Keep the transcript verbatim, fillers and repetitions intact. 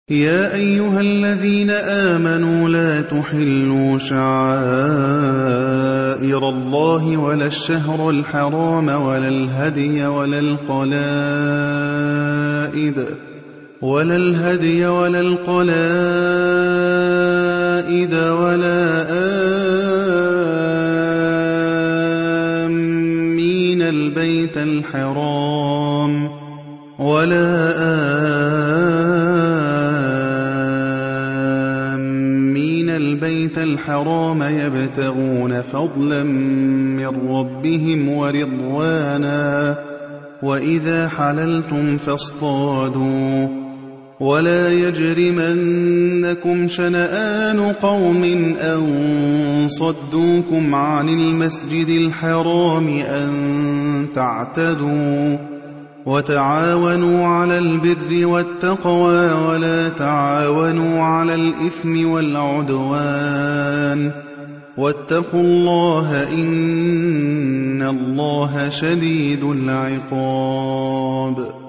يا أيها الذين آمنوا لا تحلوا شعائر الله ولا الشهر الحرام ولا الهدي ولا القلائد ولا الهدي ولا القلائد ولا آمين البيت الحرام ولا آمين البيت الحرام يبتغون فضلا من ربهم ورضوانا وإذا حللتم فاصطادوا ولا يجرمنكم شنآن قوم أن صدوكم عن المسجد الحرام أن تعتدوا وتعاونوا على البر والتقوى ولا تعاونوا على الإثم والعدوان واتقوا الله إن الله شديد العقاب.